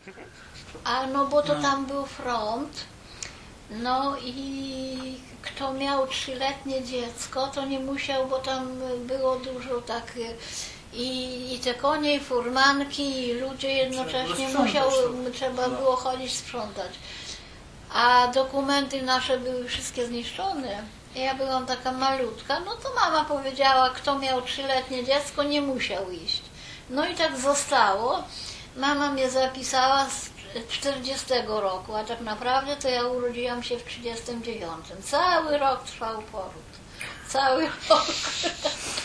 A no bo to tam był front, no i kto miał 3-letnie dziecko, to nie musiał, bo tam było dużo tak i te konie, i furmanki, i ludzie jednocześnie trzeba było chodzić sprzątać. A dokumenty nasze były wszystkie zniszczone. Ja byłam taka malutka, no to mama powiedziała, kto miał 3-letnie dziecko, nie musiał iść. No i tak zostało. Mama mnie zapisała z 40 roku, a tak naprawdę to ja urodziłam się w 39. Cały rok trwał poród. Cały rok.